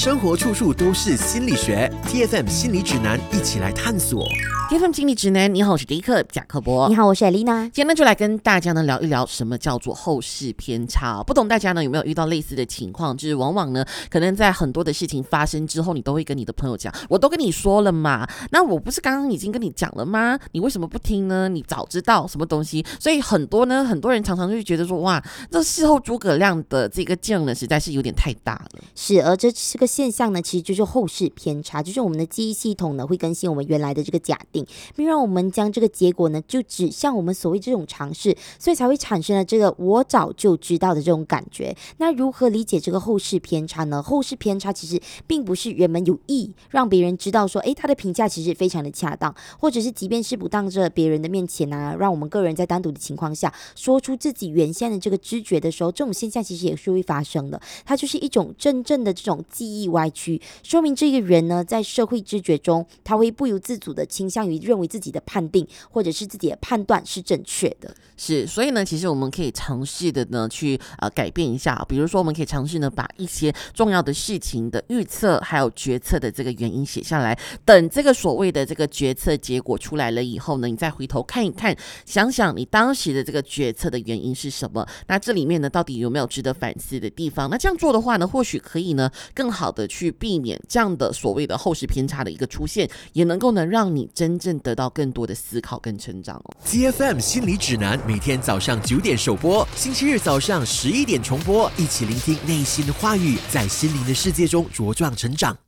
生活处处都是心理学 ，TFM 心理指南，一起来探索。 TFM 心理指南，你好，我是迪克贾克伯。 你好，我是艾丽娜。 今天呢，就来跟大家呢聊一聊什么叫做后视偏差。不懂大家呢有没有遇到类似的情况？就是往往呢，可能在很多的事情发生之后，你都会跟你的朋友讲，我都跟你说了嘛，那我不是刚刚已经跟你讲了吗？你为什么不听呢？你早知道什么东西。所以很多人常常就会觉得说，哇，这事后诸葛亮的这个劲呢，实在是有点太大了。 是，而这个现象呢，其实就是后视偏差，就是我们的记忆系统呢会更新我们原来的这个假定，并让我们将这个结果呢就指向我们所谓这种尝试，所以才会产生了这个我早就知道的这种感觉。那如何理解这个后视偏差呢？后视偏差其实并不是人们有意让别人知道说，他的评价其实非常的恰当，或者是即便是不当着别人的面前啊，让我们个人在单独的情况下说出自己原先的这个知觉的时候，这种现象其实也是会发生的。它就是一种真正的这种记忆歪曲，说明这个人呢在社会知觉中，他会不由自主的倾向于认为自己的判定或者是自己的判断是正确的。 是，所以呢，其实我们可以尝试的呢去改变一下，比如说我们可以尝试呢把一些重要的事情的预测还有决策的这个原因写下来，等这个所谓的这个决策结果出来了以后呢，你再回头看一看，想想你当时的这个决策的原因是什么，那这里面呢到底有没有值得反思的地方？那这样做的话呢，或许可以呢更好的去避免这样的所谓的后视偏差的一个出现，也能够呢让你真正得到更多的思考跟成长哦。 TFM 心理指南每天早上9点首播，星期日早上11点重播，一起聆听内心的话语，在心灵的世界中茁壮成长。